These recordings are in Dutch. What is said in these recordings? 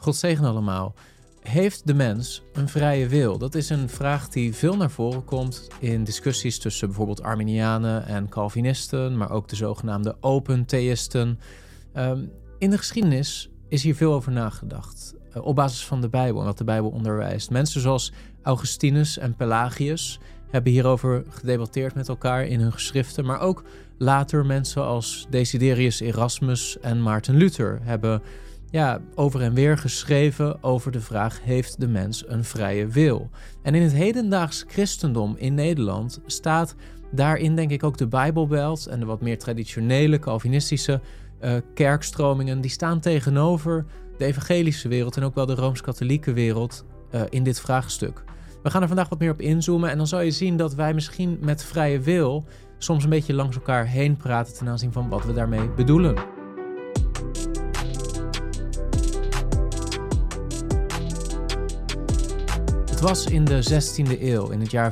God zegen allemaal. Heeft de mens een vrije wil? Dat is een vraag die veel naar voren komt in discussies tussen bijvoorbeeld Arminianen en Calvinisten, maar ook de zogenaamde open theïsten. In de geschiedenis is hier veel over nagedacht. Op basis van de Bijbel en wat de Bijbel onderwijst. Mensen zoals Augustinus en Pelagius hebben hierover gedebatteerd met elkaar in hun geschriften, maar ook later mensen als Desiderius Erasmus en Maarten Luther hebben over en weer geschreven over de vraag: heeft de mens een vrije wil? En in het hedendaags christendom in Nederland staat daarin denk ik ook de Bijbelbelt en de wat meer traditionele Calvinistische kerkstromingen, die staan tegenover de evangelische wereld en ook wel de Rooms-Katholieke wereld in dit vraagstuk. We gaan er vandaag wat meer op inzoomen en dan zal je zien dat wij misschien met vrije wil soms een beetje langs elkaar heen praten ten aanzien van wat we daarmee bedoelen. Het was in de 16e eeuw, in het jaar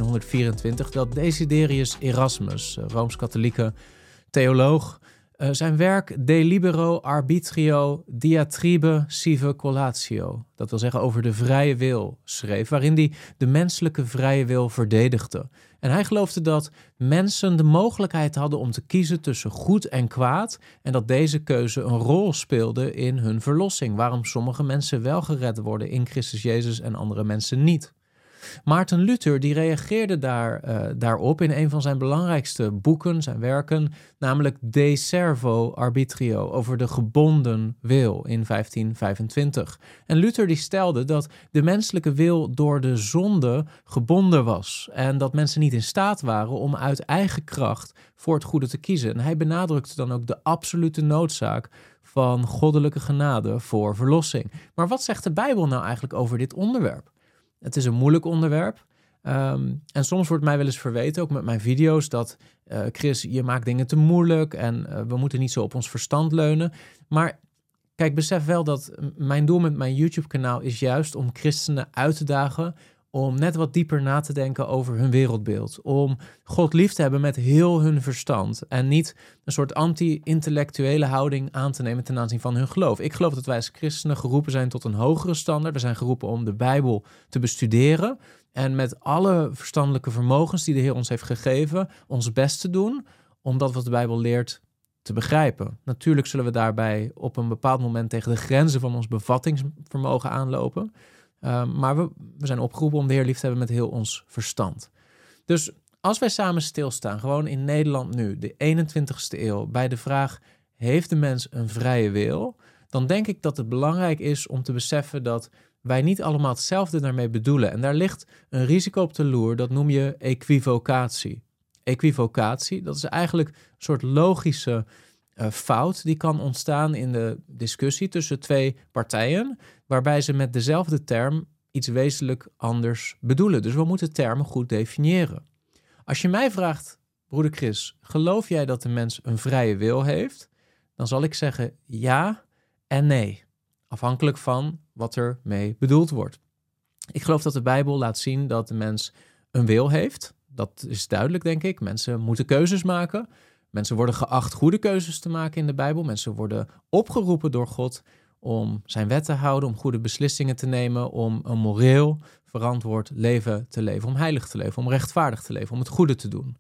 1524, dat Desiderius Erasmus, Rooms-Katholieke theoloog, zijn werk De Libero Arbitrio Diatribe Sive Collatio, dat wil zeggen over de vrije wil, schreef, waarin hij de menselijke vrije wil verdedigde. En hij geloofde dat mensen de mogelijkheid hadden om te kiezen tussen goed en kwaad en dat deze keuze een rol speelde in hun verlossing, waarom sommige mensen wel gered worden in Christus Jezus en andere mensen niet. Maarten Luther die reageerde daarop in een van zijn belangrijkste boeken, zijn werken, namelijk De Servo Arbitrio, over de gebonden wil in 1525. En Luther die stelde dat de menselijke wil door de zonde gebonden was en dat mensen niet in staat waren om uit eigen kracht voor het goede te kiezen. En hij benadrukte dan ook de absolute noodzaak van goddelijke genade voor verlossing. Maar wat zegt de Bijbel nou eigenlijk over dit onderwerp? Het is een moeilijk onderwerp en soms wordt mij wel eens verweten, ook met mijn video's, dat Chris, je maakt dingen te moeilijk en we moeten niet zo op ons verstand leunen. Maar kijk, besef wel dat mijn doel met mijn YouTube-kanaal is juist om christenen uit te dagen om net wat dieper na te denken over hun wereldbeeld. Om God lief te hebben met heel hun verstand en niet een soort anti-intellectuele houding aan te nemen ten aanzien van hun geloof. Ik geloof dat wij als christenen geroepen zijn tot een hogere standaard. We zijn geroepen om de Bijbel te bestuderen en met alle verstandelijke vermogens die de Heer ons heeft gegeven, ons best te doen om dat wat de Bijbel leert te begrijpen. Natuurlijk zullen we daarbij op een bepaald moment tegen de grenzen van ons bevattingsvermogen aanlopen. Maar we zijn opgeroepen om de Heer lief te hebben met heel ons verstand. Dus als wij samen stilstaan, gewoon in Nederland nu, de 21ste eeuw, bij de vraag: heeft de mens een vrije wil? Dan denk ik dat het belangrijk is om te beseffen dat wij niet allemaal hetzelfde daarmee bedoelen. En daar ligt een risico op de loer, dat noem je equivocatie. Equivocatie, dat is eigenlijk een soort logische fout die kan ontstaan in de discussie tussen twee partijen, waarbij ze met dezelfde term iets wezenlijk anders bedoelen. Dus we moeten termen goed definiëren. Als je mij vraagt, broeder Chris, geloof jij dat de mens een vrije wil heeft? Dan zal ik zeggen ja en nee, afhankelijk van wat er mee bedoeld wordt. Ik geloof dat de Bijbel laat zien dat de mens een wil heeft. Dat is duidelijk, denk ik. Mensen moeten keuzes maken. Mensen worden geacht goede keuzes te maken in de Bijbel. Mensen worden opgeroepen door God om zijn wet te houden, om goede beslissingen te nemen, om een moreel verantwoord leven te leven, om heilig te leven, om rechtvaardig te leven, om het goede te doen.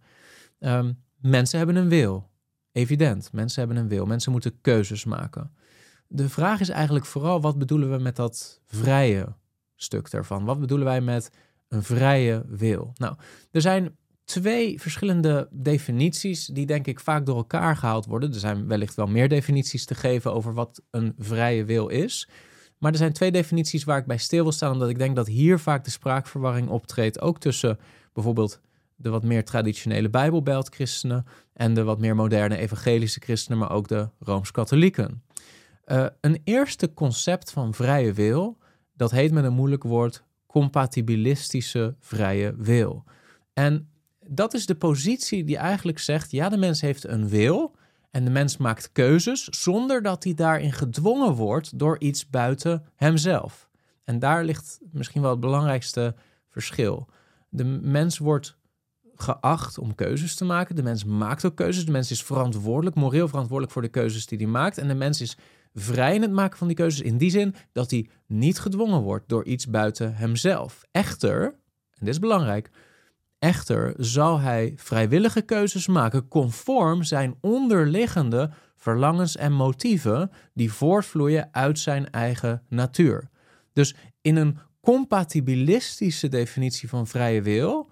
Mensen hebben een wil. Evident, mensen hebben een wil. Mensen moeten keuzes maken. De vraag is eigenlijk vooral, wat bedoelen we met dat vrije stuk daarvan? Wat bedoelen wij met een vrije wil? Nou, er zijn twee verschillende definities die denk ik vaak door elkaar gehaald worden. Er zijn wellicht wel meer definities te geven over wat een vrije wil is. Maar er zijn twee definities waar ik bij stil wil staan, omdat ik denk dat hier vaak de spraakverwarring optreedt. Ook tussen bijvoorbeeld de wat meer traditionele Bijbelbelt-christenen en de wat meer moderne evangelische christenen, maar ook de Rooms-Katholieken. Een eerste concept van vrije wil, dat heet met een moeilijk woord compatibilistische vrije wil. En dat is de positie die eigenlijk zegt, ja, de mens heeft een wil en de mens maakt keuzes zonder dat hij daarin gedwongen wordt door iets buiten hemzelf. En daar ligt misschien wel het belangrijkste verschil. De mens wordt geacht om keuzes te maken. De mens maakt ook keuzes. De mens is verantwoordelijk, moreel verantwoordelijk voor de keuzes die hij maakt. En de mens is vrij in het maken van die keuzes in die zin dat hij niet gedwongen wordt door iets buiten hemzelf. Echter, en dit is belangrijk, echter zal hij vrijwillige keuzes maken conform zijn onderliggende verlangens en motieven die voortvloeien uit zijn eigen natuur. Dus in een compatibilistische definitie van vrije wil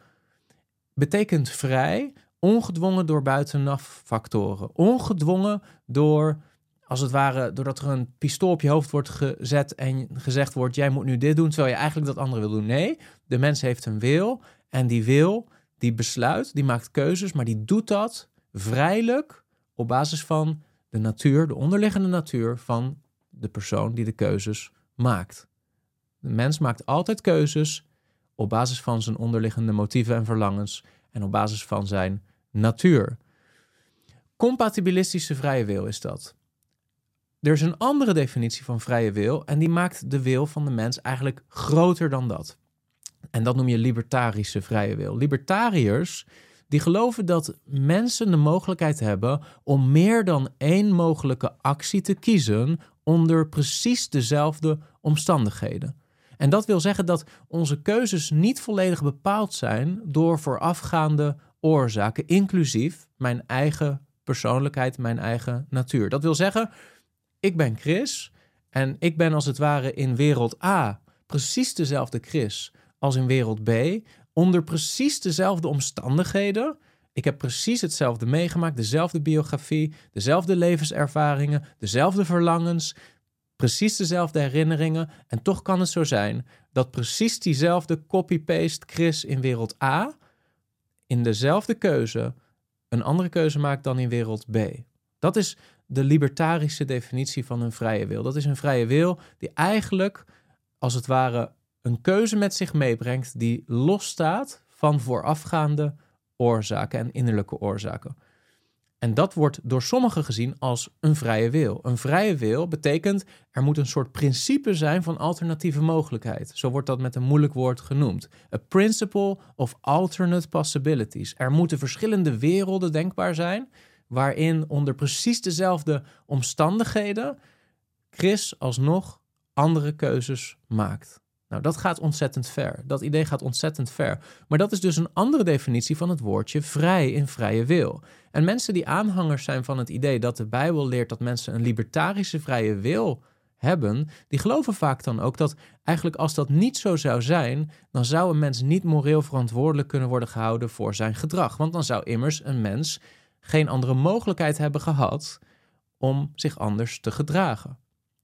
betekent vrij ongedwongen door buitenaf factoren. Ongedwongen door, als het ware, doordat er een pistool op je hoofd wordt gezet en gezegd wordt, jij moet nu dit doen, terwijl je eigenlijk dat andere wil doen. Nee, de mens heeft een wil en die wil, die besluit, die maakt keuzes, maar die doet dat vrijelijk op basis van de natuur, de onderliggende natuur van de persoon die de keuzes maakt. De mens maakt altijd keuzes op basis van zijn onderliggende motieven en verlangens en op basis van zijn natuur. Compatibilistische vrije wil is dat. Er is een andere definitie van vrije wil en die maakt de wil van de mens eigenlijk groter dan dat. En dat noem je libertarische vrije wil. Libertariërs die geloven dat mensen de mogelijkheid hebben om meer dan één mogelijke actie te kiezen onder precies dezelfde omstandigheden. En dat wil zeggen dat onze keuzes niet volledig bepaald zijn door voorafgaande oorzaken, inclusief mijn eigen persoonlijkheid, mijn eigen natuur. Dat wil zeggen, ik ben Chris en ik ben als het ware in wereld A precies dezelfde Chris als in wereld B, onder precies dezelfde omstandigheden. Ik heb precies hetzelfde meegemaakt, dezelfde biografie, dezelfde levenservaringen, dezelfde verlangens, precies dezelfde herinneringen. En toch kan het zo zijn dat precies diezelfde copy-paste Chris in wereld A in dezelfde keuze een andere keuze maakt dan in wereld B. Dat is de libertarische definitie van een vrije wil. Dat is een vrije wil die eigenlijk, als het ware, een keuze met zich meebrengt die losstaat van voorafgaande oorzaken en innerlijke oorzaken. En dat wordt door sommigen gezien als een vrije wil. Een vrije wil betekent, er moet een soort principe zijn van alternatieve mogelijkheid. Zo wordt dat met een moeilijk woord genoemd. A principle of alternate possibilities. Er moeten verschillende werelden denkbaar zijn, waarin onder precies dezelfde omstandigheden Chris alsnog andere keuzes maakt. Nou, dat gaat ontzettend ver. Dat idee gaat ontzettend ver. Maar dat is dus een andere definitie van het woordje vrij in vrije wil. En mensen die aanhangers zijn van het idee dat de Bijbel leert dat mensen een libertarische vrije wil hebben, die geloven vaak dan ook dat eigenlijk als dat niet zo zou zijn, dan zou een mens niet moreel verantwoordelijk kunnen worden gehouden voor zijn gedrag. Want dan zou immers een mens geen andere mogelijkheid hebben gehad om zich anders te gedragen.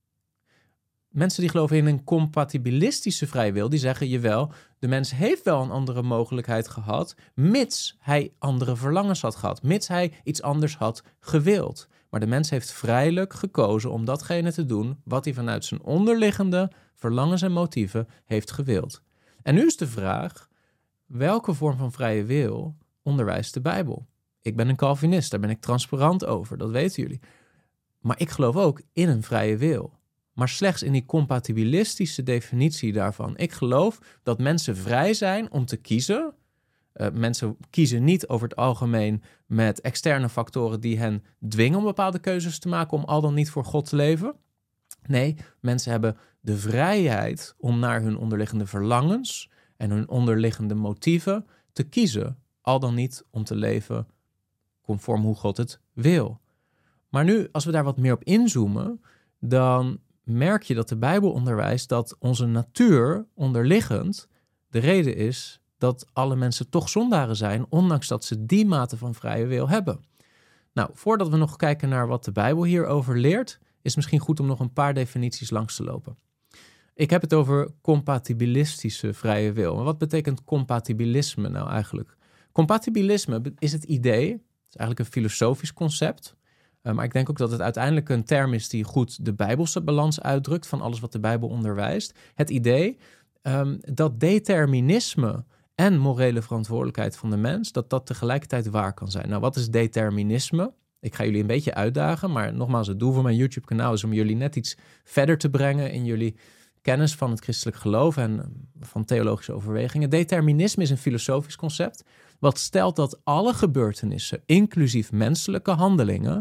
Mensen die geloven in een compatibilistische vrije wil, die zeggen, jawel, de mens heeft wel een andere mogelijkheid gehad, mits hij andere verlangens had gehad, mits hij iets anders had gewild. Maar de mens heeft vrijelijk gekozen om datgene te doen wat hij vanuit zijn onderliggende verlangens en motieven heeft gewild. En nu is de vraag, welke vorm van vrije wil onderwijst de Bijbel? Ik ben een Calvinist, daar ben ik transparant over, dat weten jullie. Maar ik geloof ook in een vrije wil. Maar slechts in die compatibilistische definitie daarvan. Ik geloof dat mensen vrij zijn om te kiezen. Mensen kiezen niet over het algemeen met externe factoren die hen dwingen om bepaalde keuzes te maken om al dan niet voor God te leven. Nee, mensen hebben de vrijheid om naar hun onderliggende verlangens en hun onderliggende motieven te kiezen. Al dan niet om te leven conform hoe God het wil. Maar nu, als we daar wat meer op inzoomen, dan merk je dat de Bijbel onderwijst dat onze natuur onderliggend de reden is dat alle mensen toch zondaren zijn, ondanks dat ze die mate van vrije wil hebben. Nou, voordat we nog kijken naar wat de Bijbel hierover leert, is het misschien goed om nog een paar definities langs te lopen. Ik heb het over compatibilistische vrije wil. Maar wat betekent compatibilisme nou eigenlijk? Compatibilisme is het idee, het is eigenlijk een filosofisch concept, maar ik denk ook dat het uiteindelijk een term is die goed de Bijbelse balans uitdrukt van alles wat de Bijbel onderwijst. Het idee dat determinisme en morele verantwoordelijkheid van de mens, dat tegelijkertijd waar kan zijn. Nou, wat is determinisme? Ik ga jullie een beetje uitdagen, maar nogmaals, het doel van mijn YouTube-kanaal is om jullie net iets verder te brengen in jullie kennis van het christelijk geloof en van theologische overwegingen. Determinisme is een filosofisch concept wat stelt dat alle gebeurtenissen, inclusief menselijke handelingen,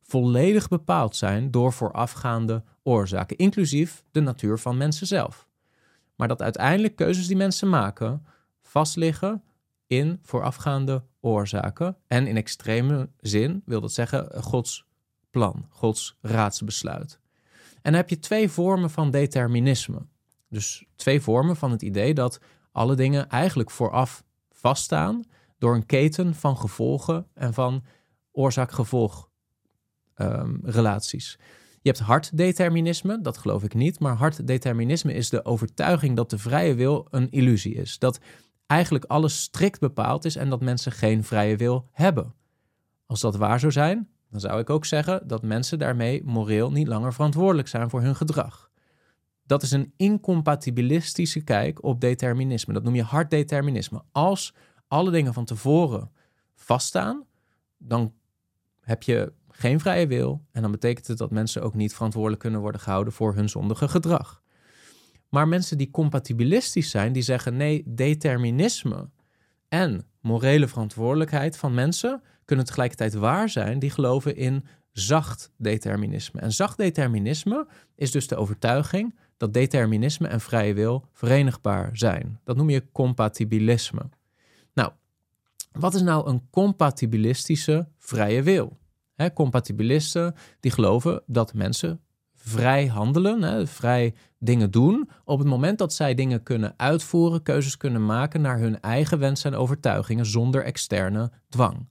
volledig bepaald zijn door voorafgaande oorzaken, inclusief de natuur van mensen zelf. Maar dat uiteindelijk keuzes die mensen maken vastliggen in voorafgaande oorzaken en in extreme zin wil dat zeggen Gods plan, Gods raadsbesluit. En dan heb je 2 vormen van determinisme. Dus 2 vormen van het idee dat alle dingen eigenlijk vooraf vaststaan door een keten van gevolgen en van oorzaak-gevolg relaties. Je hebt harddeterminisme, dat geloof ik niet, maar harddeterminisme is de overtuiging dat de vrije wil een illusie is. Dat eigenlijk alles strikt bepaald is en dat mensen geen vrije wil hebben. Als dat waar zou zijn, dan zou ik ook zeggen dat mensen daarmee moreel niet langer verantwoordelijk zijn voor hun gedrag. Dat is een incompatibilistische kijk op determinisme. Dat noem je harddeterminisme. Als alle dingen van tevoren vaststaan, dan heb je geen vrije wil en dan betekent het dat mensen ook niet verantwoordelijk kunnen worden gehouden voor hun zondige gedrag. Maar mensen die compatibilistisch zijn, die zeggen nee, determinisme en morele verantwoordelijkheid van mensen kunnen tegelijkertijd waar zijn, die geloven in zacht determinisme. En zacht determinisme is dus de overtuiging dat determinisme en vrije wil verenigbaar zijn. Dat noem je compatibilisme. Nou, wat is nou een compatibilistische vrije wil? Compatibilisten die geloven dat mensen vrij handelen, vrij dingen doen, op het moment dat zij dingen kunnen uitvoeren, keuzes kunnen maken naar hun eigen wensen en overtuigingen zonder externe dwang.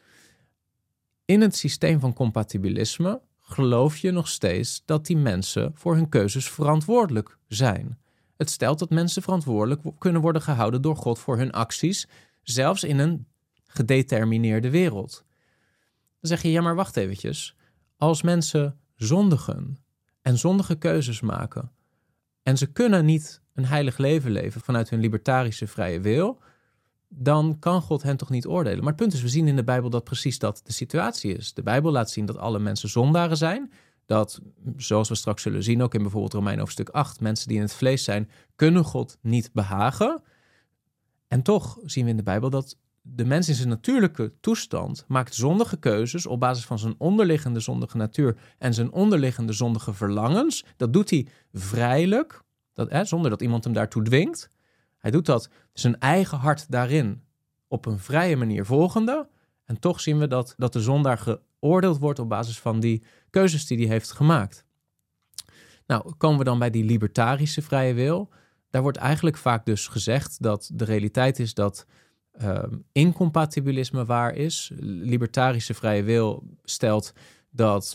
In het systeem van compatibilisme geloof je nog steeds dat die mensen voor hun keuzes verantwoordelijk zijn. Het stelt dat mensen verantwoordelijk kunnen worden gehouden door God voor hun acties, zelfs in een gedetermineerde wereld. Dan zeg je, ja maar wacht eventjes, als mensen zondigen en zondige keuzes maken en ze kunnen niet een heilig leven leven vanuit hun libertarische vrije wil, dan kan God hen toch niet oordelen. Maar het punt is, we zien in de Bijbel dat precies dat de situatie is. De Bijbel laat zien dat alle mensen zondaren zijn. Dat, zoals we straks zullen zien, ook in bijvoorbeeld Romeinen hoofdstuk 8, mensen die in het vlees zijn, kunnen God niet behagen. En toch zien we in de Bijbel dat de mens in zijn natuurlijke toestand maakt zondige keuzes op basis van zijn onderliggende zondige natuur en zijn onderliggende zondige verlangens. Dat doet hij vrijelijk, zonder dat iemand hem daartoe dwingt. Hij doet dat zijn eigen hart daarin op een vrije manier volgende. En toch zien we dat de zondaar geoordeeld wordt op basis van die keuzes die hij heeft gemaakt. Nou, komen we dan bij die libertarische vrije wil. Daar wordt eigenlijk vaak dus gezegd dat de realiteit is dat incompatibilisme waar is. Libertarische vrije wil stelt dat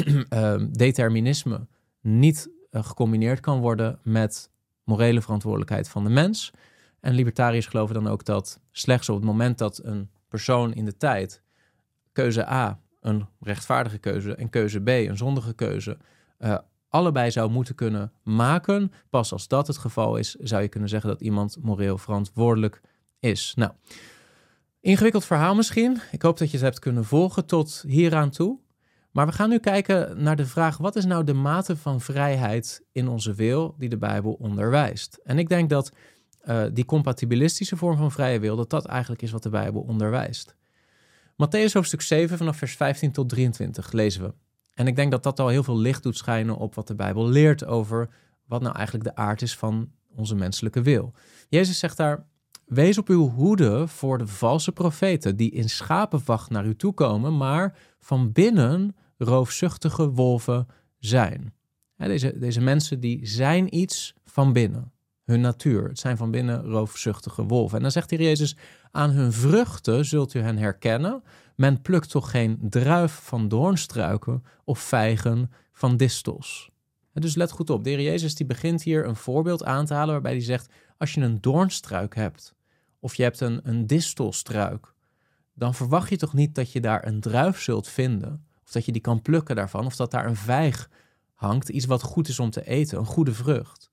determinisme niet gecombineerd kan worden met morele verantwoordelijkheid van de mens. En libertariërs geloven dan ook dat slechts op het moment dat een persoon in de tijd keuze A een rechtvaardige keuze en keuze B een zondige keuze allebei zou moeten kunnen maken, pas als dat het geval is, zou je kunnen zeggen dat iemand moreel verantwoordelijk is. Nou, ingewikkeld verhaal misschien. Ik hoop dat je het hebt kunnen volgen tot hieraan toe. Maar we gaan nu kijken naar de vraag, wat is nou de mate van vrijheid in onze wil die de Bijbel onderwijst? En ik denk dat die compatibilistische vorm van vrije wil, dat eigenlijk is wat de Bijbel onderwijst. Mattheüs hoofdstuk 7 vanaf vers 15 tot 23 lezen we. En ik denk dat dat al heel veel licht doet schijnen op wat de Bijbel leert over wat nou eigenlijk de aard is van onze menselijke wil. Jezus zegt daar, wees op uw hoede voor de valse profeten die in schapenvacht naar u toe komen, maar van binnen roofzuchtige wolven zijn. Deze mensen die zijn iets van binnen, hun natuur. Het zijn van binnen roofzuchtige wolven. En dan zegt hier Jezus, aan hun vruchten zult u hen herkennen. Men plukt toch geen druif van doornstruiken of vijgen van distels. Dus let goed op, de Heer Jezus die begint hier een voorbeeld aan te halen waarbij hij zegt, als je een doornstruik hebt of je hebt een distelstruik, dan verwacht je toch niet dat je daar een druif zult vinden of dat je die kan plukken daarvan of dat daar een vijg hangt, iets wat goed is om te eten, een goede vrucht.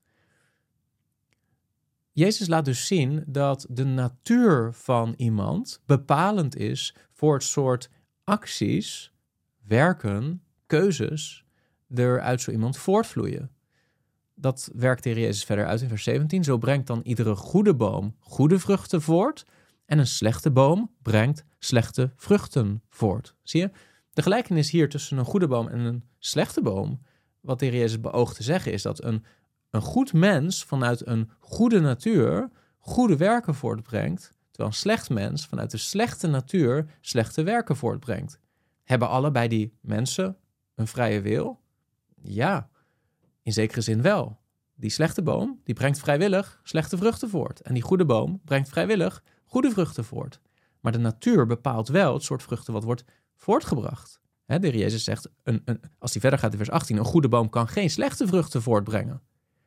Jezus laat dus zien dat de natuur van iemand bepalend is voor het soort acties, werken, keuzes er uit zo iemand voortvloeien. Dat werkt de Heer Jezus verder uit in vers 17. Zo brengt dan iedere goede boom goede vruchten voort en een slechte boom brengt slechte vruchten voort. Zie je? De gelijkenis hier tussen een goede boom en een slechte boom, wat de Heer Jezus beoogt te zeggen, is dat een goed mens vanuit een goede natuur goede werken voortbrengt, terwijl een slecht mens vanuit de slechte natuur slechte werken voortbrengt. Hebben allebei die mensen een vrije wil? Ja, in zekere zin wel. Die slechte boom, die brengt vrijwillig slechte vruchten voort. En die goede boom brengt vrijwillig goede vruchten voort. Maar de natuur bepaalt wel het soort vruchten wat wordt voortgebracht. De Heer Jezus zegt, als hij verder gaat in vers 18, een goede boom kan geen slechte vruchten voortbrengen.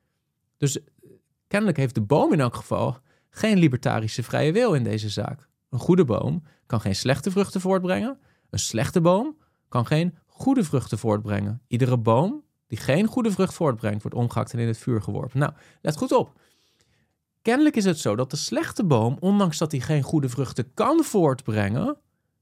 Dus kennelijk heeft de boom in elk geval geen libertarische vrije wil in deze zaak. Een goede boom kan geen slechte vruchten voortbrengen. Een slechte boom kan geen goede vruchten voortbrengen. Iedere boom die geen goede vrucht voortbrengt, wordt omgehakt en in het vuur geworpen. Nou, let goed op. Kennelijk is het zo dat de slechte boom, ondanks dat hij geen goede vruchten kan voortbrengen,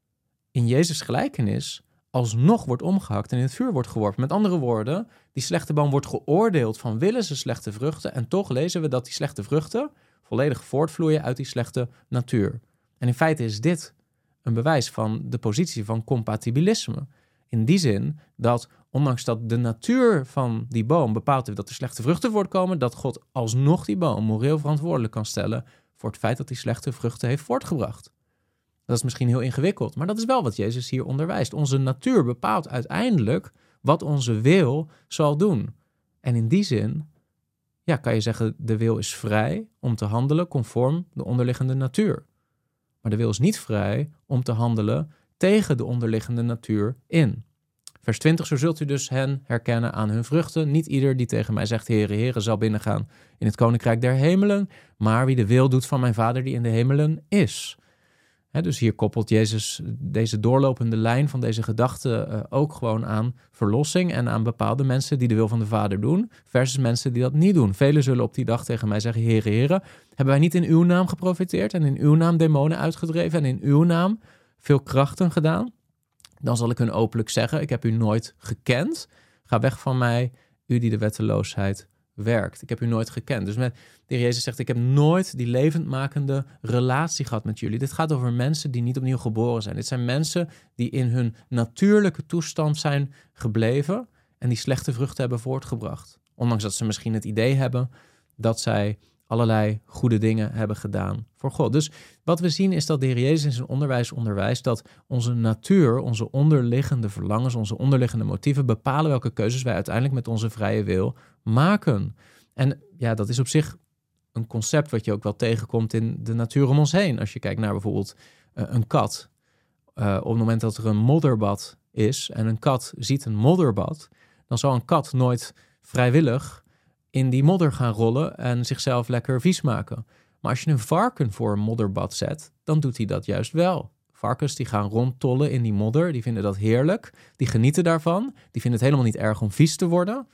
in Jezus' gelijkenis alsnog wordt omgehakt en in het vuur wordt geworpen. Met andere woorden, die slechte boom wordt geoordeeld van willen ze slechte vruchten en toch lezen we dat die slechte vruchten volledig voortvloeien uit die slechte natuur. En in feite is dit een bewijs van de positie van compatibilisme. In die zin dat, ondanks dat de natuur van die boom bepaalt heeft dat er slechte vruchten voortkomen, dat God alsnog die boom moreel verantwoordelijk kan stellen voor het feit dat hij slechte vruchten heeft voortgebracht. Dat is misschien heel ingewikkeld, maar dat is wel wat Jezus hier onderwijst. Onze natuur bepaalt uiteindelijk wat onze wil zal doen. En in die zin, ja, kan je zeggen, de wil is vrij om te handelen conform de onderliggende natuur. Maar de wil is niet vrij om te handelen tegen de onderliggende natuur in. Vers 20, zo zult u dus hen herkennen aan hun vruchten. Niet ieder die tegen mij zegt, Heere, Heere, zal binnengaan in het koninkrijk der hemelen, maar wie de wil doet van mijn Vader die in de hemelen is. Dus hier koppelt Jezus deze doorlopende lijn van deze gedachte ook gewoon aan verlossing en aan bepaalde mensen die de wil van de Vader doen, versus mensen die dat niet doen. Velen zullen op die dag tegen mij zeggen, Heere, Heere, hebben wij niet in uw naam geprofeteerd en in uw naam demonen uitgedreven en in uw naam veel krachten gedaan? Dan zal ik hun openlijk zeggen, ik heb u nooit gekend. Ga weg van mij, u die de wetteloosheid werkt. Ik heb u nooit gekend. Dus de Heer Jezus zegt, ik heb nooit die levendmakende relatie gehad met jullie. Dit gaat over mensen die niet opnieuw geboren zijn. Dit zijn mensen die in hun natuurlijke toestand zijn gebleven en die slechte vruchten hebben voortgebracht. Ondanks dat ze misschien het idee hebben dat zij allerlei goede dingen hebben gedaan voor God. Dus wat we zien is dat de Heer Jezus in zijn onderwijs onderwijst dat onze natuur, onze onderliggende verlangens, onze onderliggende motieven bepalen welke keuzes wij uiteindelijk met onze vrije wil maken. En ja, dat is op zich een concept wat je ook wel tegenkomt in de natuur om ons heen. Als je kijkt naar bijvoorbeeld een kat. Op het moment dat er een modderbad is en een kat ziet een modderbad, dan zal een kat nooit vrijwillig in die modder gaan rollen en zichzelf lekker vies maken. Maar als je een varken voor een modderbad zet, dan doet hij dat juist wel. Varkens die gaan rondtollen in die modder, die vinden dat heerlijk, die genieten daarvan, die vinden het helemaal niet erg om vies te worden.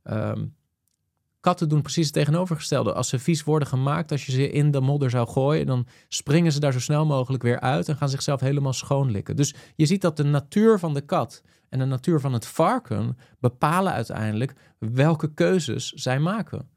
Katten doen precies het tegenovergestelde. Als ze vies worden gemaakt, als je ze in de modder zou gooien, dan springen ze daar zo snel mogelijk weer uit en gaan zichzelf helemaal schoonlikken. Dus je ziet dat de natuur van de kat en de natuur van het varken bepalen uiteindelijk welke keuzes zij maken.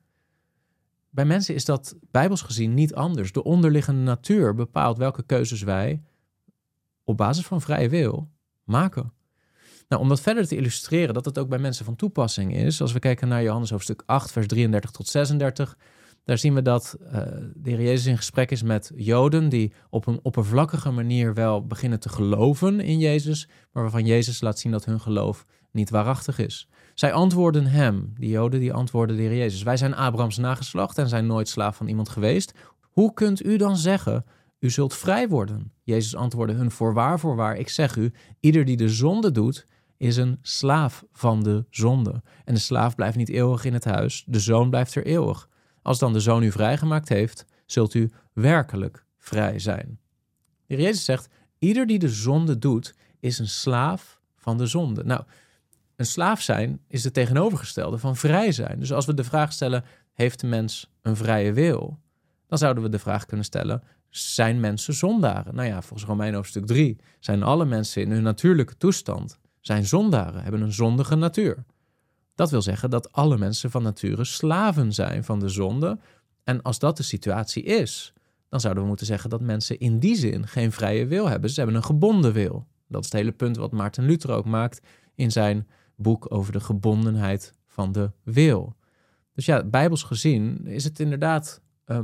Bij mensen is dat bijbels gezien niet anders. De onderliggende natuur bepaalt welke keuzes wij op basis van vrije wil maken. Nou, om dat verder te illustreren, dat het ook bij mensen van toepassing is, als we kijken naar Johannes hoofdstuk 8, vers 33 tot 36, daar zien we dat de Heer Jezus in gesprek is met Joden die op een oppervlakkige manier wel beginnen te geloven in Jezus, maar waarvan Jezus laat zien dat hun geloof niet waarachtig is. Zij antwoorden hem, die Joden die antwoorden de Heer Jezus, wij zijn Abrahams nageslacht en zijn nooit slaaf van iemand geweest. Hoe kunt u dan zeggen, u zult vrij worden? Jezus antwoordde hun, voorwaar, ik zeg u, ieder die de zonde doet, is een slaaf van de zonde. En de slaaf blijft niet eeuwig in het huis, de zoon blijft er eeuwig. Als dan de zoon u vrijgemaakt heeft, zult u werkelijk vrij zijn. De Heer Jezus zegt, ieder die de zonde doet, is een slaaf van de zonde. Nou, een slaaf zijn is het tegenovergestelde van vrij zijn. Dus als we de vraag stellen, heeft de mens een vrije wil? Dan zouden we de vraag kunnen stellen, zijn mensen zondaren? Nou ja, volgens Romeinen hoofdstuk 3 zijn alle mensen in hun natuurlijke toestand zijn zondaren, hebben een zondige natuur. Dat wil zeggen dat alle mensen van nature slaven zijn van de zonde. En als dat de situatie is, dan zouden we moeten zeggen dat mensen in die zin geen vrije wil hebben. Ze hebben een gebonden wil. Dat is het hele punt wat Maarten Luther ook maakt in zijn boek over de gebondenheid van de wil. Dus ja, bijbels gezien is het inderdaad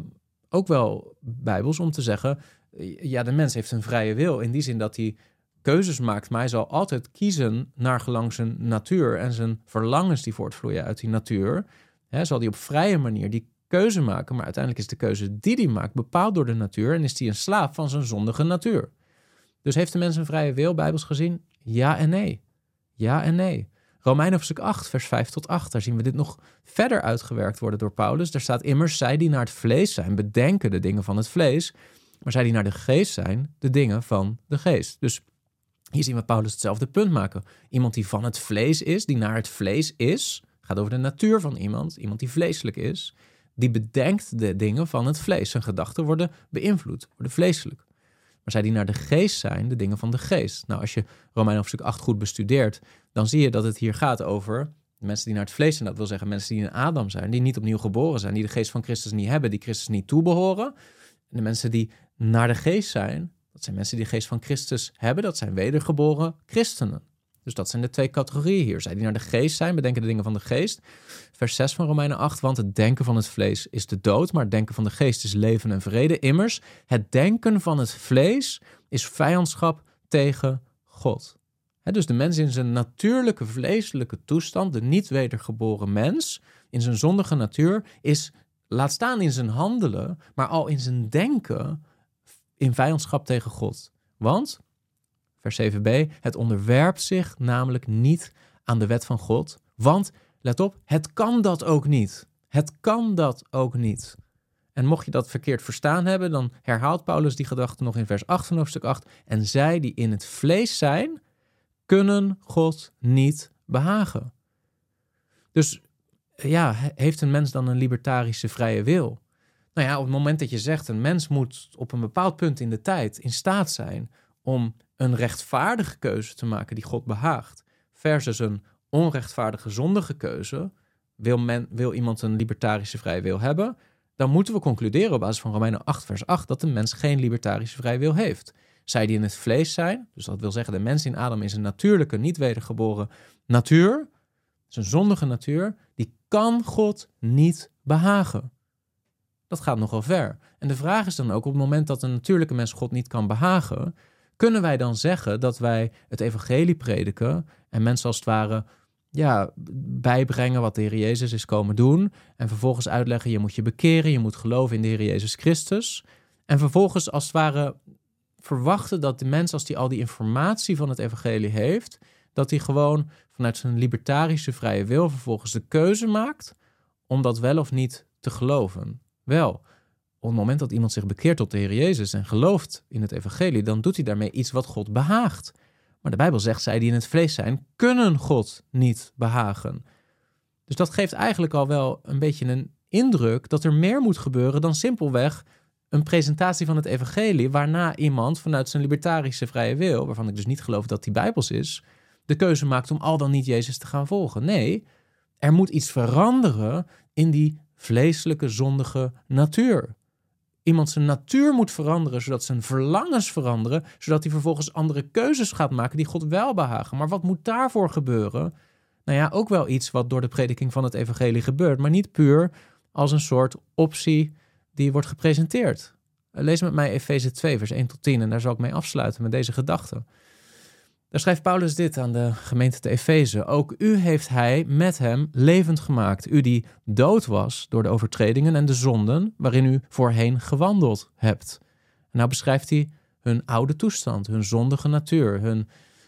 ook wel bijbels om te zeggen, ja, de mens heeft een vrije wil in die zin dat hij keuzes maakt, maar hij zal altijd kiezen naar gelang zijn natuur en zijn verlangens die voortvloeien uit die natuur. Zal hij op vrije manier die keuze maken, maar uiteindelijk is de keuze die hij maakt bepaald door de natuur en is hij een slaaf van zijn zondige natuur. Dus heeft de mens een vrije wil, bijbels gezien? Ja en nee. Ja en nee. Romeinen hoofdstuk 8, vers 5 tot 8. Daar zien we dit nog verder uitgewerkt worden door Paulus. Daar staat immers, zij die naar het vlees zijn, bedenken de dingen van het vlees. Maar zij die naar de geest zijn, de dingen van de geest. Dus hier zien we Paulus hetzelfde punt maken. Iemand die van het vlees is, die naar het vlees is, gaat over de natuur van iemand die vleeselijk is, die bedenkt de dingen van het vlees. Zijn gedachten worden beïnvloed, worden vleeselijk. Maar zij die naar de geest zijn, de dingen van de geest. Nou, als je Romeinen hoofdstuk 8 goed bestudeert, dan zie je dat het hier gaat over mensen die naar het vlees zijn. Dat wil zeggen mensen die in Adam zijn, die niet opnieuw geboren zijn, die de geest van Christus niet hebben, die Christus niet toebehoren. En de mensen die naar de geest zijn, dat zijn mensen die de geest van Christus hebben, dat zijn wedergeboren christenen. Dus dat zijn de twee categorieën hier. Zij die naar de geest zijn, bedenken de dingen van de geest. Vers 6 van Romeinen 8, want het denken van het vlees is de dood, maar het denken van de geest is leven en vrede. Immers, het denken van het vlees is vijandschap tegen God. Dus de mens in zijn natuurlijke vleeselijke toestand, de niet wedergeboren mens, in zijn zondige natuur, is, laat staan in zijn handelen, maar al in zijn denken, in vijandschap tegen God. Want, vers 7b, het onderwerpt zich namelijk niet aan de wet van God. Want, let op, het kan dat ook niet. Het kan dat ook niet. En mocht je dat verkeerd verstaan hebben, dan herhaalt Paulus die gedachte nog in vers 8 van hoofdstuk 8. En zij die in het vlees zijn, kunnen God niet behagen. Dus ja, heeft een mens dan een libertarische vrije wil? Nou ja, op het moment dat je zegt, een mens moet op een bepaald punt in de tijd in staat zijn om een rechtvaardige keuze te maken die God behaagt, versus een onrechtvaardige zondige keuze, wil iemand een libertarische vrije wil hebben, dan moeten we concluderen op basis van Romeinen 8 vers 8 dat de mens geen libertarische vrije wil heeft. Zij die in het vlees zijn, dus dat wil zeggen de mens in Adam is een natuurlijke, niet wedergeboren natuur, zijn zondige natuur, die kan God niet behagen. Dat gaat nogal ver. En de vraag is dan ook, op het moment dat een natuurlijke mens God niet kan behagen, kunnen wij dan zeggen dat wij het evangelie prediken en mensen als het ware bijbrengen wat de Heer Jezus is komen doen en vervolgens uitleggen, je moet je bekeren, je moet geloven in de Heer Jezus Christus en vervolgens als het ware verwachten dat de mens, als die al die informatie van het evangelie heeft, dat hij gewoon vanuit zijn libertarische vrije wil vervolgens de keuze maakt om dat wel of niet te geloven. Wel, op het moment dat iemand zich bekeert tot de Heer Jezus en gelooft in het evangelie, dan doet hij daarmee iets wat God behaagt. Maar de Bijbel zegt, zij die in het vlees zijn, kunnen God niet behagen. Dus dat geeft eigenlijk al wel een beetje een indruk dat er meer moet gebeuren dan simpelweg een presentatie van het evangelie, waarna iemand vanuit zijn libertarische vrije wil, waarvan ik dus niet geloof dat die Bijbels is, de keuze maakt om al dan niet Jezus te gaan volgen. Nee, er moet iets veranderen in die vleeselijke, zondige natuur. Iemand zijn natuur moet veranderen, zodat zijn verlangens veranderen, zodat hij vervolgens andere keuzes gaat maken die God wel behagen. Maar wat moet daarvoor gebeuren? Nou ja, ook wel iets wat door de prediking van het evangelie gebeurt, maar niet puur als een soort optie die wordt gepresenteerd. Lees met mij Efeze 2, vers 1 tot 10 en daar zal ik mee afsluiten met deze gedachte. Daar schrijft Paulus dit aan de gemeente te Efeze. Ook u heeft hij met hem levend gemaakt. U die dood was door de overtredingen en de zonden waarin u voorheen gewandeld hebt. En nou beschrijft hij hun oude toestand, hun zondige natuur, hun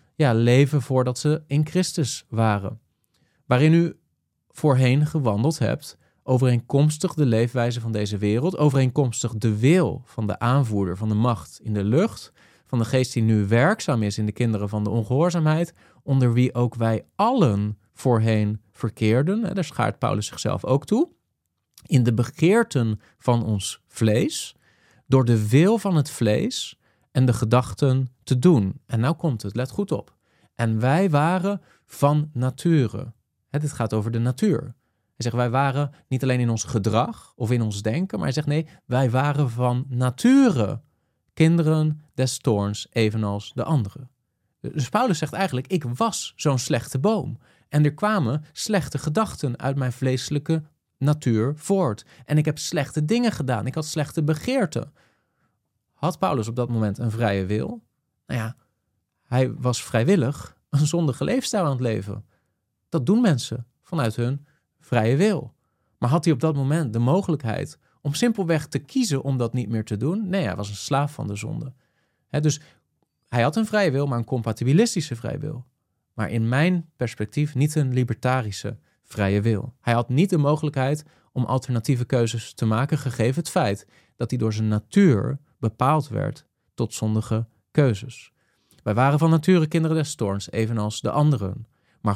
leven voordat ze in Christus waren. Waarin u voorheen gewandeld hebt, overeenkomstig de leefwijze van deze wereld, overeenkomstig de wil van de aanvoerder van de macht in de lucht, van de geest die nu werkzaam is in de kinderen van de ongehoorzaamheid, onder wie ook wij allen voorheen verkeerden. Daar schaart Paulus zichzelf ook toe. In de begeerten van ons vlees, door de wil van het vlees en de gedachten te doen. En nou komt het, let goed op. En wij waren van nature. Dit gaat over de natuur. Hij zegt, wij waren niet alleen in ons gedrag of in ons denken, maar hij zegt, nee, wij waren van nature kinderen des toorns, evenals de anderen. Dus Paulus zegt eigenlijk, ik was zo'n slechte boom. En er kwamen slechte gedachten uit mijn vleeselijke natuur voort. En ik heb slechte dingen gedaan. Ik had slechte begeerten. Had Paulus op dat moment een vrije wil? Nou ja, hij was vrijwillig een zondige leefstijl aan het leven. Dat doen mensen vanuit hun vrije wil. Maar had hij op dat moment de mogelijkheid om simpelweg te kiezen om dat niet meer te doen? Nee, hij was een slaaf van de zonde. Dus hij had een vrije wil, maar een compatibilistische vrije wil. Maar in mijn perspectief niet een libertarische vrije wil. Hij had niet de mogelijkheid om alternatieve keuzes te maken, gegeven het feit dat hij door zijn natuur bepaald werd tot zondige keuzes. Wij waren van nature kinderen des toorns, evenals de anderen. Maar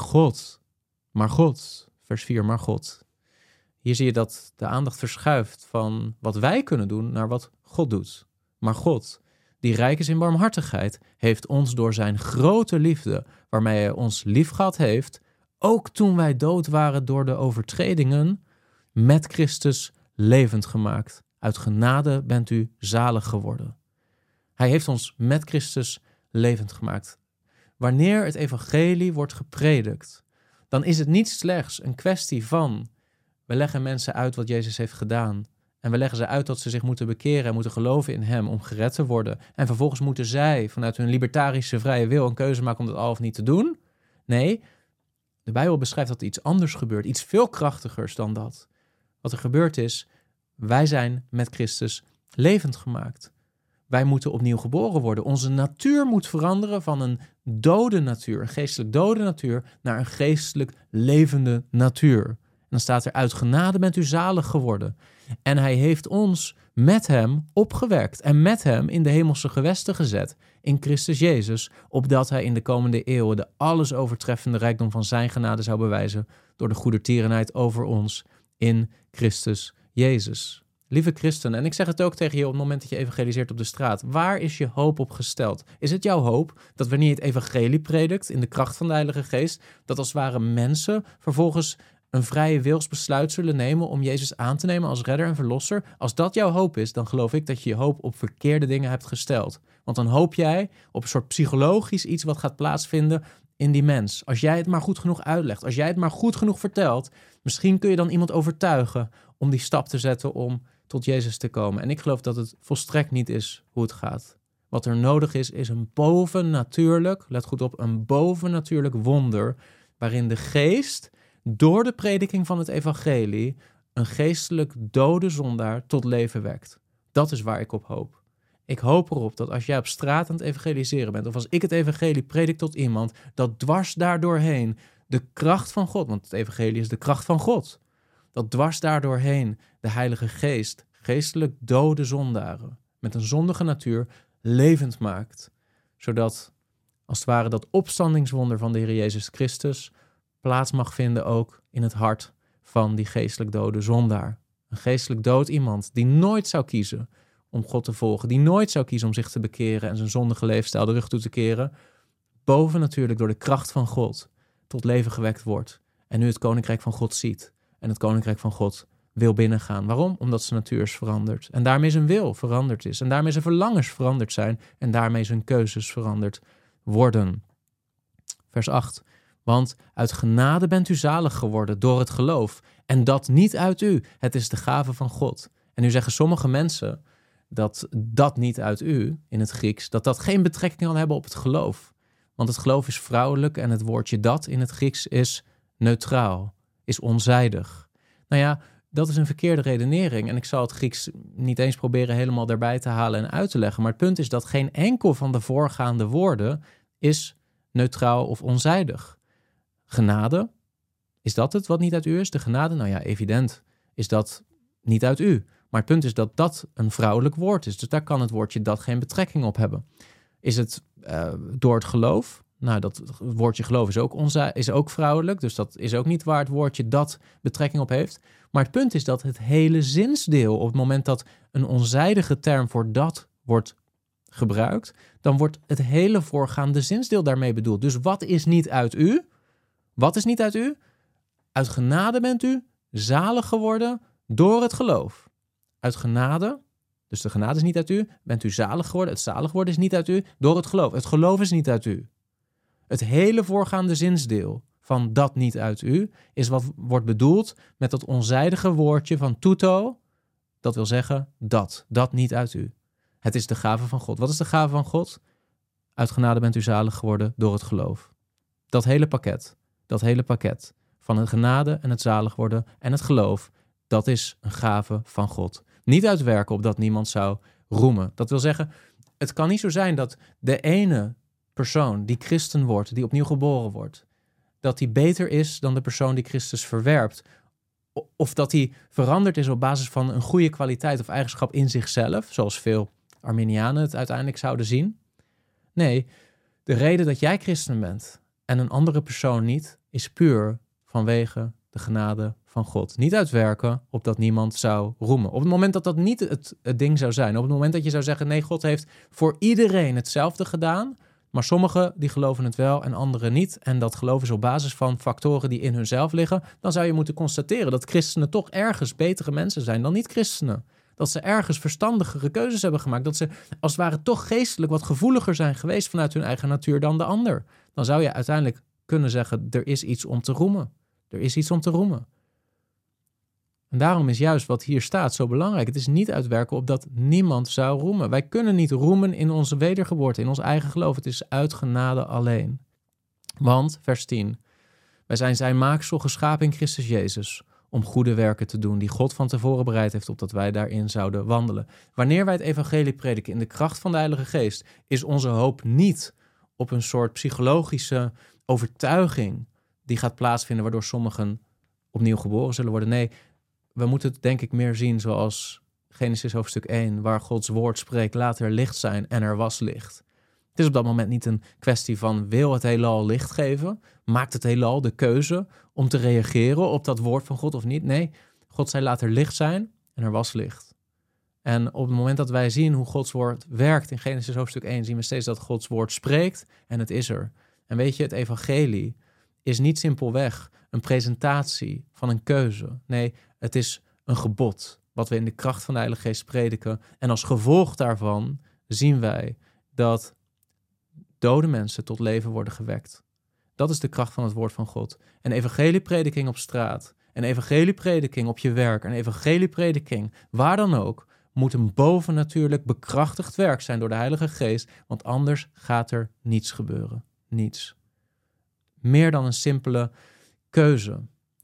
God, vers 4, maar God. Hier zie je dat de aandacht verschuift van wat wij kunnen doen naar wat God doet. Maar God, die rijk is in barmhartigheid, heeft ons door zijn grote liefde, waarmee hij ons liefgehad heeft, ook toen wij dood waren door de overtredingen, met Christus levend gemaakt. Uit genade bent u zalig geworden. Hij heeft ons met Christus levend gemaakt. Wanneer het evangelie wordt gepredikt, dan is het niet slechts een kwestie van, we leggen mensen uit wat Jezus heeft gedaan. En we leggen ze uit dat ze zich moeten bekeren en moeten geloven in hem om gered te worden. En vervolgens moeten zij vanuit hun libertarische vrije wil een keuze maken om dat al of niet te doen. Nee, de Bijbel beschrijft dat er iets anders gebeurt. Iets veel krachtigers dan dat. Wat er gebeurd is, wij zijn met Christus levend gemaakt. Wij moeten opnieuw geboren worden. Onze natuur moet veranderen van een dode natuur, een geestelijk dode natuur, naar een geestelijk levende natuur. En dan staat er, uit genade bent u zalig geworden. En hij heeft ons met hem opgewekt en met hem in de hemelse gewesten gezet, in Christus Jezus, opdat hij in de komende eeuwen de alles overtreffende rijkdom van zijn genade zou bewijzen door de goedertierenheid over ons in Christus Jezus. Lieve christen, en ik zeg het ook tegen je op het moment dat je evangeliseert op de straat, waar is je hoop op gesteld? Is het jouw hoop dat wanneer je het evangelie predikt in de kracht van de Heilige Geest, dat als het ware mensen vervolgens een vrije wilsbesluit zullen nemen om Jezus aan te nemen als redder en verlosser? Als dat jouw hoop is, dan geloof ik dat je je hoop op verkeerde dingen hebt gesteld. Want dan hoop jij op een soort psychologisch iets wat gaat plaatsvinden in die mens. Als jij het maar goed genoeg uitlegt, als jij het maar goed genoeg vertelt, misschien kun je dan iemand overtuigen om die stap te zetten om tot Jezus te komen. En ik geloof dat het volstrekt niet is hoe het gaat. Wat er nodig is een bovennatuurlijk, let goed op, een bovennatuurlijk wonder, waarin de geest door de prediking van het evangelie een geestelijk dode zondaar tot leven wekt. Dat is waar ik op hoop. Ik hoop erop dat als jij op straat aan het evangeliseren bent, of als ik het evangelie predik tot iemand, dat dwars daardoorheen de kracht van God, want het evangelie is de kracht van God, dat dwars daardoorheen de Heilige Geest geestelijk dode zondaren met een zondige natuur levend maakt, zodat als het ware dat opstandingswonder van de Heer Jezus Christus plaats mag vinden ook in het hart van die geestelijk dode zondaar. Een geestelijk dood iemand die nooit zou kiezen om God te volgen, die nooit zou kiezen om zich te bekeren en zijn zondige leefstijl de rug toe te keren, boven natuurlijk door de kracht van God tot leven gewekt wordt en nu het koninkrijk van God ziet en het koninkrijk van God wil binnengaan. Waarom? Omdat zijn natuur is veranderd en daarmee zijn wil veranderd is en daarmee zijn verlangens veranderd zijn en daarmee zijn keuzes veranderd worden. Vers 8. Want uit genade bent u zalig geworden door het geloof. En dat niet uit u. Het is de gave van God. En nu zeggen sommige mensen dat dat niet uit u, in het Grieks, dat geen betrekking kan hebben op het geloof. Want het geloof is vrouwelijk en het woordje dat in het Grieks is neutraal, is onzijdig. Nou ja, dat is een verkeerde redenering. En ik zal het Grieks niet eens proberen helemaal daarbij te halen en uit te leggen. Maar het punt is dat geen enkel van de voorgaande woorden is neutraal of onzijdig. Genade, is dat het wat niet uit u is? De genade, nou ja, evident is dat niet uit u. Maar het punt is dat dat een vrouwelijk woord is. Dus daar kan het woordje dat geen betrekking op hebben. Is het door het geloof? Nou, dat woordje geloof is ook vrouwelijk. Dus dat is ook niet waar het woordje dat betrekking op heeft. Maar het punt is dat het hele zinsdeel, op het moment dat een onzijdige term voor dat wordt gebruikt, dan wordt het hele voorgaande zinsdeel daarmee bedoeld. Dus wat is niet uit u? Wat is niet uit u? Uit genade bent u zalig geworden door het geloof. Uit genade, dus de genade is niet uit u, bent u zalig geworden. Het zalig worden is niet uit u, door het geloof. Het geloof is niet uit u. Het hele voorgaande zinsdeel van dat niet uit u is wat wordt bedoeld met dat onzijdige woordje van tuto. Dat wil zeggen dat niet uit u. Het is de gave van God. Wat is de gave van God? Uit genade bent u zalig geworden door het geloof. Dat hele pakket van het genade en het zalig worden en het geloof, dat is een gave van God. Niet uitwerken opdat niemand zou roemen. Dat wil zeggen, het kan niet zo zijn dat de ene persoon die christen wordt, die opnieuw geboren wordt, dat die beter is dan de persoon die Christus verwerpt. Of dat die veranderd is op basis van een goede kwaliteit of eigenschap in zichzelf, zoals veel Arminianen het uiteindelijk zouden zien. Nee, de reden dat jij christen bent en een andere persoon niet, is puur vanwege de genade van God. Niet uitwerken opdat niemand zou roemen. Op het moment dat dat niet het ding zou zijn, op het moment dat je zou zeggen, nee, God heeft voor iedereen hetzelfde gedaan, maar sommigen die geloven het wel en anderen niet, en dat geloof is op basis van factoren die in hunzelf liggen, dan zou je moeten constateren dat christenen toch ergens betere mensen zijn dan niet-christenen. Dat ze ergens verstandigere keuzes hebben gemaakt. Dat ze als het ware toch geestelijk wat gevoeliger zijn geweest vanuit hun eigen natuur dan de ander. Dan zou je uiteindelijk kunnen zeggen, er is iets om te roemen. Er is iets om te roemen. En daarom is juist wat hier staat zo belangrijk. Het is niet uitwerken opdat niemand zou roemen. Wij kunnen niet roemen in onze wedergeboorte, in ons eigen geloof. Het is uit genade alleen. Want, vers 10, wij zijn zijn maaksel geschapen in Christus Jezus, om goede werken te doen die God van tevoren bereid heeft, opdat wij daarin zouden wandelen. Wanneer wij het evangelie prediken in de kracht van de Heilige Geest, is onze hoop niet op een soort psychologische overtuiging die gaat plaatsvinden, waardoor sommigen opnieuw geboren zullen worden. Nee, we moeten het denk ik meer zien zoals Genesis hoofdstuk 1, waar Gods woord spreekt, laat er licht zijn en er was licht. Het is op dat moment niet een kwestie van wil het heelal licht geven? Maakt het heelal de keuze om te reageren op dat woord van God of niet? Nee, God zei laat er licht zijn en er was licht. En op het moment dat wij zien hoe Gods woord werkt in Genesis hoofdstuk 1, zien we steeds dat Gods woord spreekt en het is er. En weet je, het evangelie is niet simpelweg een presentatie van een keuze. Nee, het is een gebod wat we in de kracht van de Heilige Geest prediken. En als gevolg daarvan zien wij dat dode mensen tot leven worden gewekt. Dat is de kracht van het woord van God. Een evangelieprediking op straat, een evangelieprediking op je werk, een evangelieprediking waar dan ook, moet een bovennatuurlijk bekrachtigd werk zijn door de Heilige Geest, want anders gaat er niets gebeuren. Niets. Meer dan een simpele keuze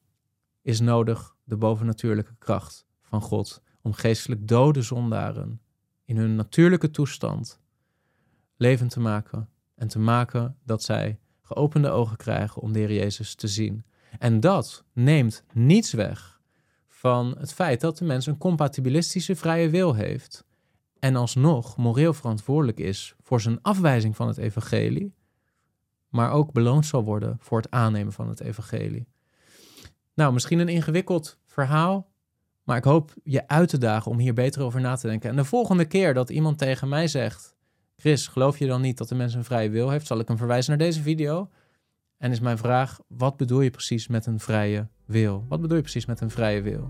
is nodig de bovennatuurlijke kracht van God om geestelijk dode zondaren in hun natuurlijke toestand levend te maken en te maken dat zij geopende ogen krijgen om de Heer Jezus te zien. En dat neemt niets weg van het feit dat de mens een compatibilistische vrije wil heeft en alsnog moreel verantwoordelijk is voor zijn afwijzing van het evangelie, maar ook beloond zal worden voor het aannemen van het evangelie. Nou, misschien een ingewikkeld verhaal, maar ik hoop je uit te dagen om hier beter over na te denken. En de volgende keer dat iemand tegen mij zegt, Chris, geloof je dan niet dat de mens een vrije wil heeft? Zal ik hem verwijzen naar deze video? En is mijn vraag, wat bedoel je precies met een vrije wil? Wat bedoel je precies met een vrije wil?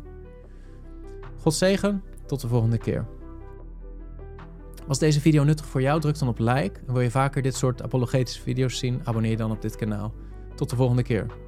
God zegen, tot de volgende keer. Was deze video nuttig voor jou? Druk dan op like. En wil je vaker dit soort apologetische video's zien? Abonneer je dan op dit kanaal. Tot de volgende keer.